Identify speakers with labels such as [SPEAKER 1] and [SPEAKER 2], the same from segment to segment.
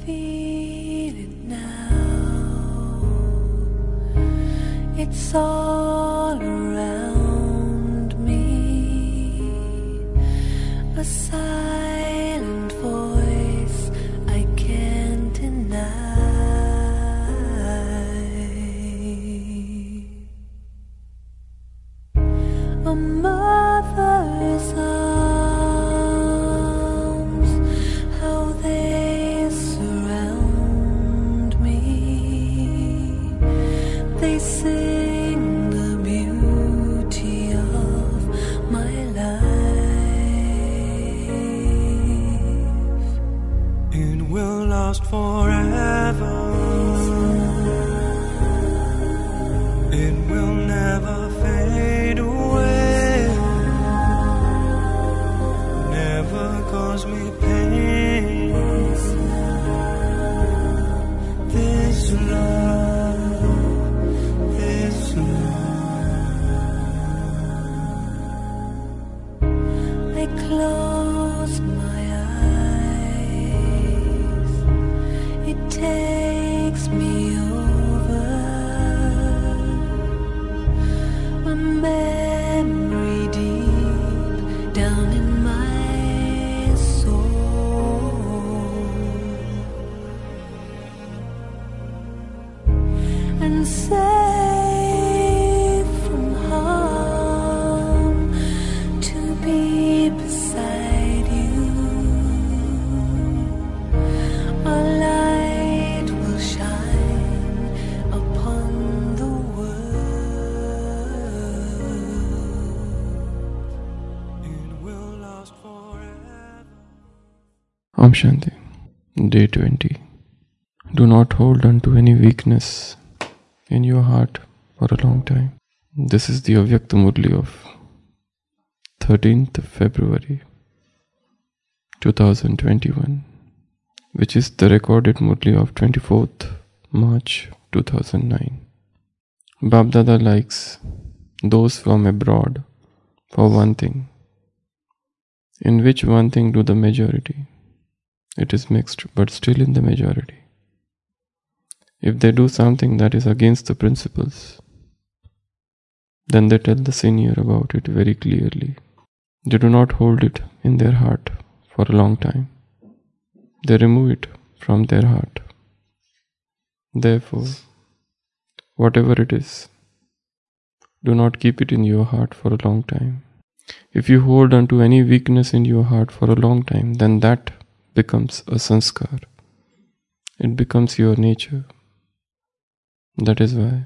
[SPEAKER 1] feel it now. It's all around me, a silent voice I can't deny. A mother's arms, how they surround me. They sing the beauty of my life.
[SPEAKER 2] It will last forever. It will never fade away. Never cause me pain. This love, this love.
[SPEAKER 1] I close my eyes. It takes me over. A memory deep down in my soul, and safe from harm to be beside you. A light will shine upon the world.
[SPEAKER 2] It will last forever.
[SPEAKER 3] Om Shanti. Day 20. Do not hold on to any weakness in your heart for a long time. This is the Avyakta Murli of 13th February 2021, which is the recorded Murli of 24th March 2009. Babdada likes those from abroad for one thing. In which one thing do the majority? It is mixed, but still in the majority. If they do something that is against the principles, then they tell the senior about it very clearly. They do not hold it in their heart for a long time. They remove it from their heart. Therefore, whatever it is, do not keep it in your heart for a long time. If you hold on to any weakness in your heart for a long time, then that becomes a sanskar. It becomes your nature. That is why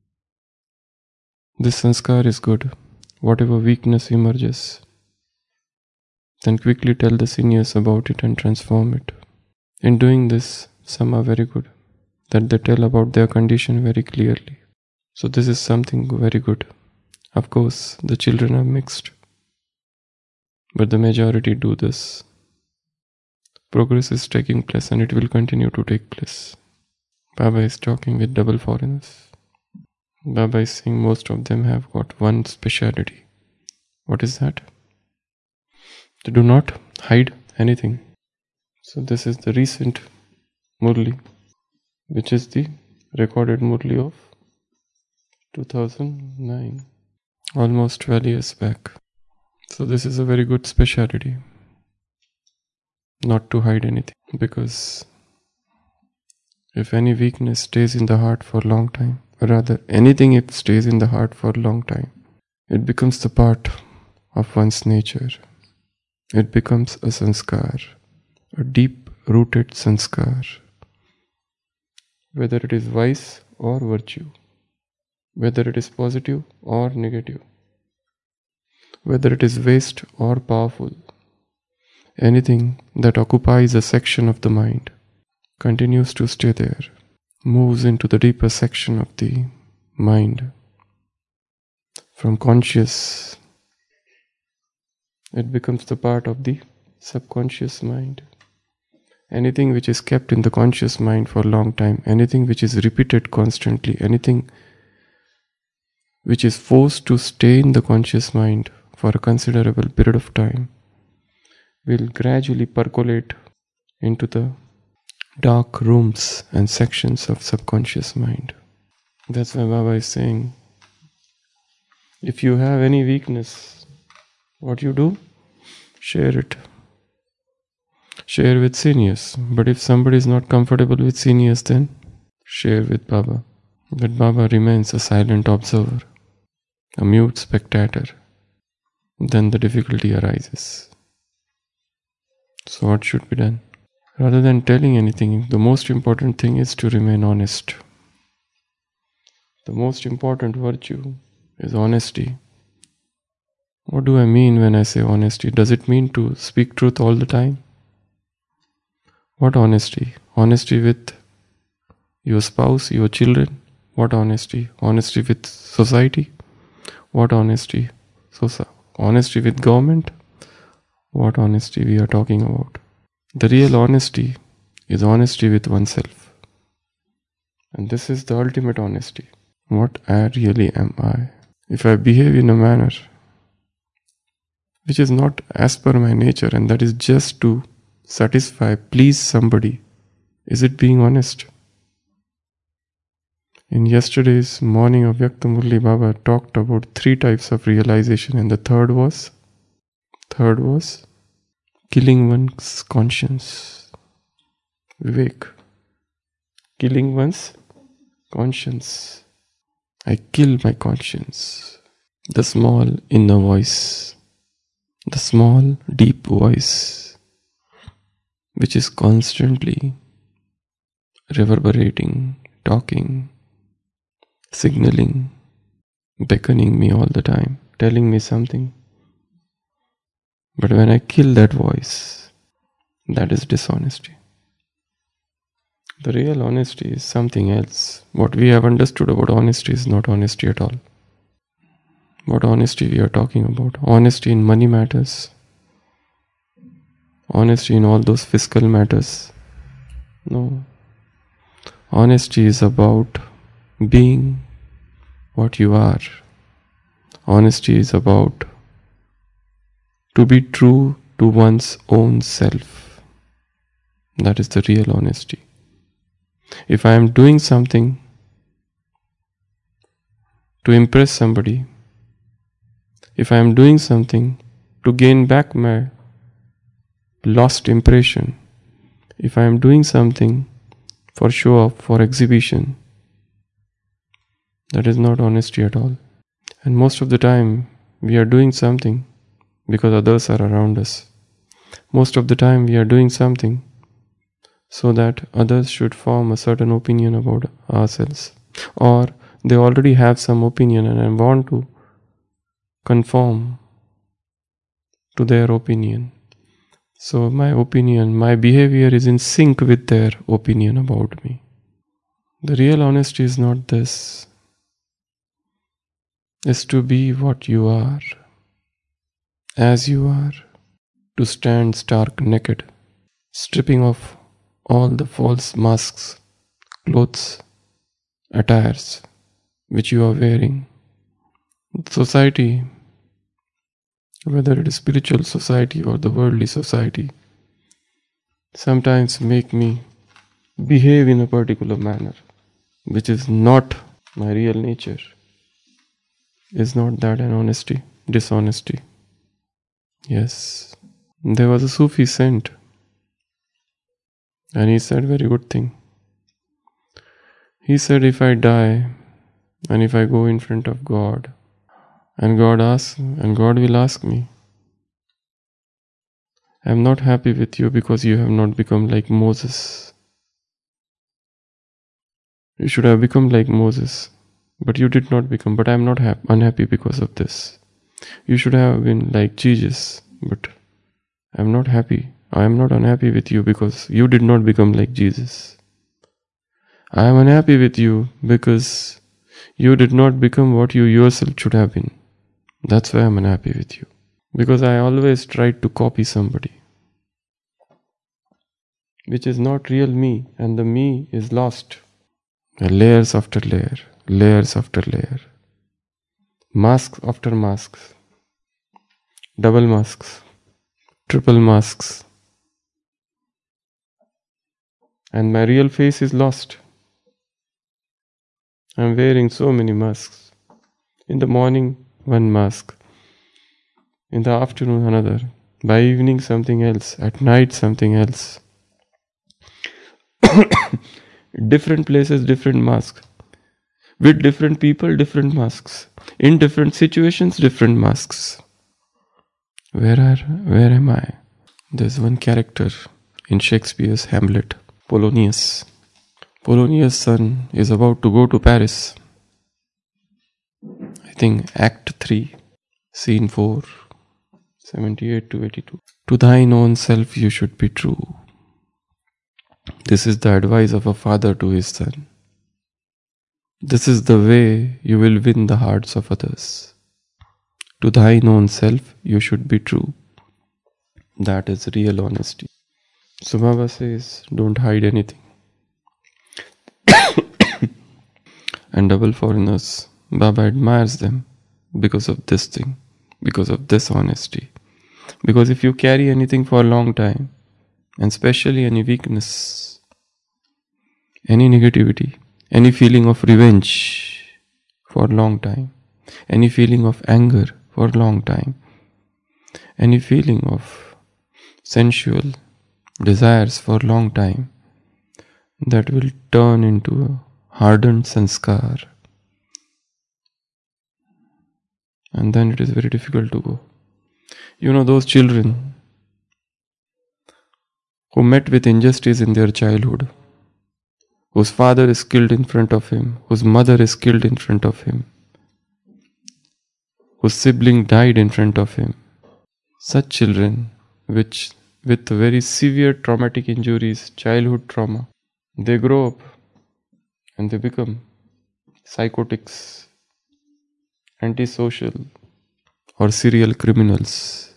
[SPEAKER 3] this sanskar is good. Whatever weakness emerges, then quickly tell the seniors about it and transform it. In doing this, some are very good, that they tell about their condition very clearly. So this is something very good. Of course, the children are mixed, but the majority do this. Progress is taking place and it will continue to take place. Baba is talking with double foreigners. Baba is saying most of them have got one speciality. What is that? They do not hide anything. So this is the recent Murli, which is the recorded Murli of 2009, almost 12 years back. So this is a very good speciality, not to hide anything, because if any weakness stays in the heart for a long time, or rather anything if stays in the heart for a long time, it becomes the part of one's nature. It becomes a sanskar, a deep-rooted sanskar, whether it is vice or virtue, whether it is positive or negative, whether it is waste or powerful. Anything that occupies a section of the mind continues to stay there, moves into the deeper section of the mind. From conscious, it becomes the part of the subconscious mind. Anything which is kept in the conscious mind for a long time, anything which is repeated constantly, anything which is forced to stay in the conscious mind for a considerable period of time, will gradually percolate into the dark rooms and sections of subconscious mind. That's why Baba is saying, if you have any weakness, what you do? Share it. Share with seniors. But if somebody is not comfortable with seniors, then share with Baba. But Baba remains a silent observer, a mute spectator. Then the difficulty arises. So what should be done? Rather than telling anything, the most important thing is to remain honest. The most important virtue is honesty. What do I mean when I say honesty? Does it mean to speak truth all the time? What honesty? Honesty with your spouse, your children? What honesty? Honesty with society? What honesty? Honesty with government? What honesty we are talking about? The real honesty is honesty with oneself. And this is the ultimate honesty. What really am I? If I behave in a manner which is not as per my nature, and that is just to satisfy, please somebody, is it being honest? In yesterday's morning of Vyaktamurli, Baba talked about 3 types of realization, and the third was killing one's conscience. Vivek. Killing one's conscience. I kill my conscience. The small inner voice. The small deep voice, which is constantly reverberating, talking, signaling, beckoning me all the time, telling me something. But when I kill that voice, that is dishonesty. The real honesty is something else. What we have understood about honesty is not honesty at all. What honesty we are talking about? Honesty in money matters. Honesty in all those fiscal matters. No. Honesty is about being what you are. Honesty is about to be true to one's own self. That is the real honesty. If I am doing something to impress somebody, if I am doing something to gain back my lost impression, if I am doing something for show off, for exhibition, that is not honesty at all. And most of the time we are doing something because others are around us. Most of the time we are doing something so that others should form a certain opinion about ourselves, or they already have some opinion and I want to conform to their opinion. So my opinion, my behavior is in sync with their opinion about me. The real honesty is not this. It's to be what you are, as you are, to stand stark naked, stripping off all the false masks, clothes, attires which you are wearing. Society, whether it is spiritual society or the worldly society, sometimes make me behave in a particular manner which is not my real nature. Is not that an honesty? Dishonesty? Yes. There was a Sufi saint, and he said very good thing. He said, if I die and if I go in front of God, and God will ask me, I am not happy with you because you have not become like Moses. You should have become like Moses, but you did not become. But I am not unhappy because of this. You should have been like Jesus, but I am not happy. I am not unhappy with you because you did not become like Jesus. I am unhappy with you because you did not become what you yourself should have been. That's why I am unhappy with you. Because I always tried to copy somebody, which is not real me, and the me is lost. Layers after layer, layers after layer, masks after masks, double masks, triple masks. and my real face is lost. I'm wearing so many masks. In the morning, one mask. In the afternoon, another. By evening, something else. At night, something else. Different places, different masks. With different people, different masks. In different situations, different masks. Where am I? There's one character in Shakespeare's Hamlet, Polonius. Polonius' son is about to go to Paris. I think Act 3, Scene 4, 78 to 82. To thine own self you should be true. This is the advice of a father to his son. This is the way you will win the hearts of others. To thine own self you should be true. That is real honesty. So Baba says, don't hide anything. And double foreigners, Baba admires them because of this thing, because of this honesty. Because if you carry anything for a long time, and especially any weakness, any negativity, any feeling of revenge for a long time, any feeling of anger for a long time, any feeling of sensual desires for a long time, that will turn into a hardened sanskar. And then it is very difficult to go. You know those children who met with injustice in their childhood, whose father is killed in front of him, whose mother is killed in front of him, whose sibling died in front of him. Such children with very severe traumatic injuries, childhood trauma, they grow up and they become psychotics, antisocial, or serial criminals,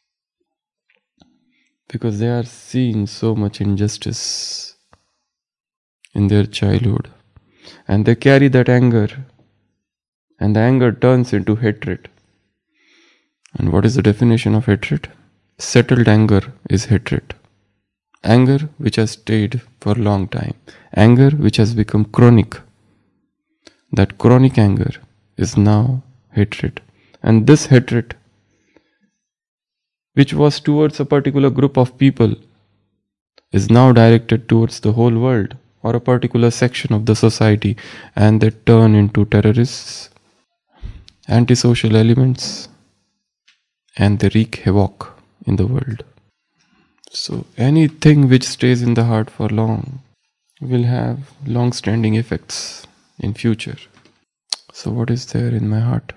[SPEAKER 3] because they are seeing so much injustice in their childhood, and they carry that anger, and the anger turns into hatred. And what is the definition of hatred? Settled anger is hatred. Anger which has stayed for a long time. Anger which has become chronic. That chronic anger is now hatred. And this hatred, which was towards a particular group of people, is now directed towards the whole world or a particular section of the society, and they turn into terrorists, antisocial elements, and they wreak havoc in the world. So anything which stays in the heart for long will have long-standing effects in future. So what is there in my heart?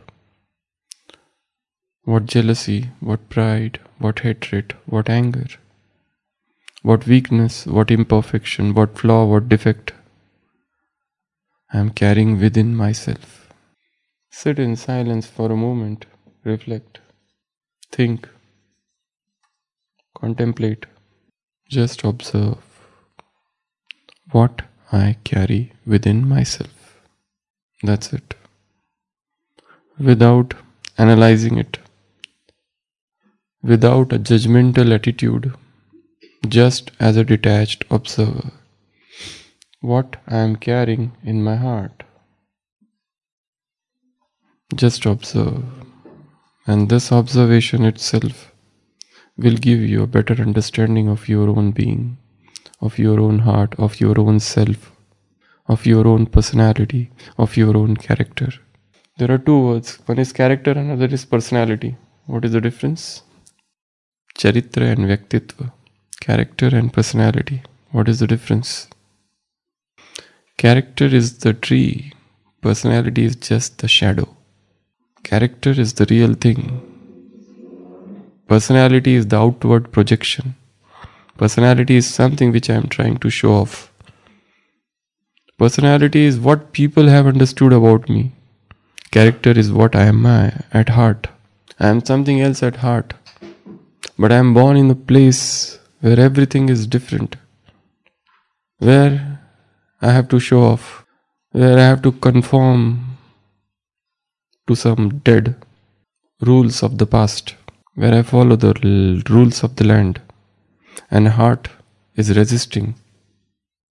[SPEAKER 3] What jealousy, what pride, what hatred, what anger, what weakness, what imperfection, what flaw, what defect I am carrying within myself. Sit in silence for a moment, reflect, think, contemplate, just observe what I carry within myself. That's it. Without analyzing it, without a judgmental attitude, just as a detached observer, what I am carrying in my heart. Just observe, and this observation itself will give you a better understanding of your own being, of your own heart, of your own self, of your own personality, of your own character. There are two words. One is character, another is personality. What is the difference? Charitra and Vyaktitva. Character and personality. What is the difference? Character is the tree. Personality is just the shadow. Character is the real thing. Personality is the outward projection. Personality is something which I am trying to show off. Personality is what people have understood about me. Character is what I am at heart. I am something else at heart. But I am born in a place where everything is different. Where I have to show off. Where I have to conform to some dead rules of the past. Where I follow the rules of the land, and heart is resisting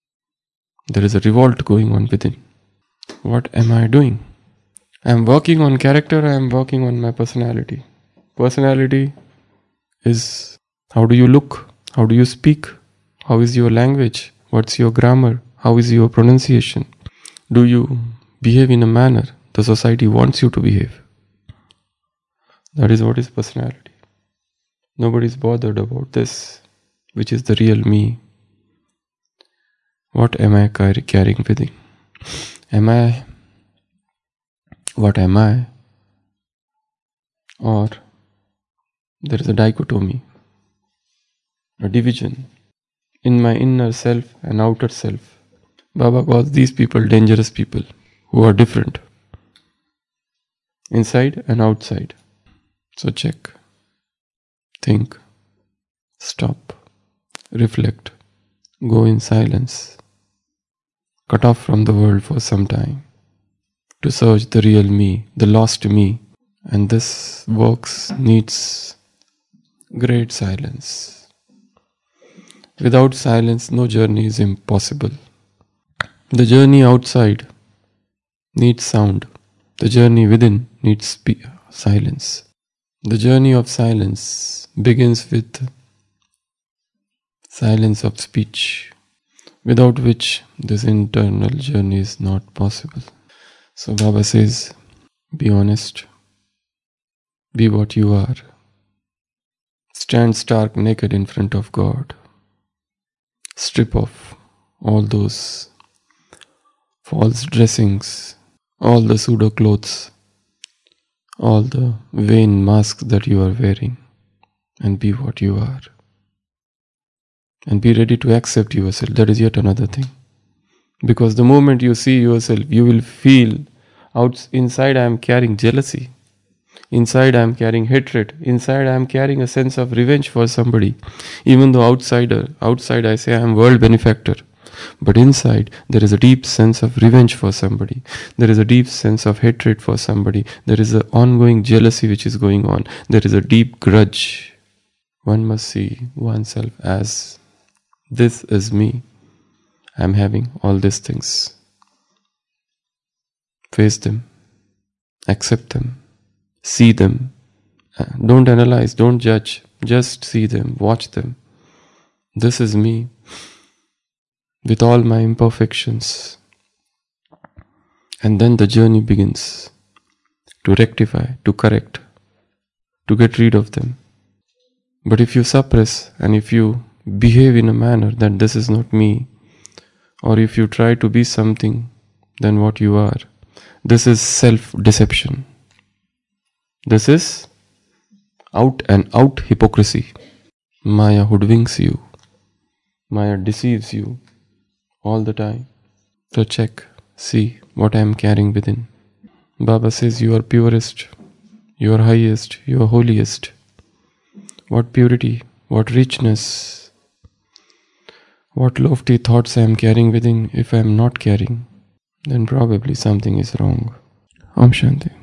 [SPEAKER 3] There is a revolt going on within. What am I doing? I am working on character, I am working on my personality. Personality is how do you look? How do you speak? How is your language? What's your grammar? How is your pronunciation? Do you behave in a manner the society wants you to behave? That is what is personality. Nobody is bothered about this, which is the real me. What am I carrying within? What am I? Or there is a dichotomy, a division in my inner self and outer self. Baba calls these people dangerous people who are different, inside and outside. So check, think, stop, reflect, go in silence, cut off from the world for some time to search the real me, the lost me. And this works needs great silence. Without silence, no journey is impossible. The journey outside needs sound. The journey within needs silence. The journey of silence begins with silence of speech, without which this internal journey is not possible. So Baba says, be honest, be what you are. Stand stark naked in front of God. Strip off all those false dressings, all the pseudo clothes, all the vain masks that you are wearing, and be what you are. And be ready to accept yourself. That is yet another thing. Because the moment you see yourself, you will feel inside I am carrying jealousy. Inside I am carrying hatred. Inside I am carrying a sense of revenge for somebody. Even though outside I say I am world benefactor. But inside there is a deep sense of revenge for somebody. There is a deep sense of hatred for somebody. There is an ongoing jealousy which is going on. There is a deep grudge. One must see oneself as, this is me. I am having all these things. Face them. Accept them. See them. Don't analyze, don't judge. Just see them, watch them. This is me, with all my imperfections. And then the journey begins to rectify, to correct, to get rid of them. But if you suppress and if you behave in a manner that this is not me, or if you try to be something than what you are, this is self-deception. This is out and out hypocrisy. Maya hoodwinks you. Maya deceives you all the time. So check, see what I am carrying within. Baba says you are purest, you are highest, you are holiest. What purity, what richness, what lofty thoughts I am carrying within. If I am not carrying, then probably something is wrong. Om Shanti.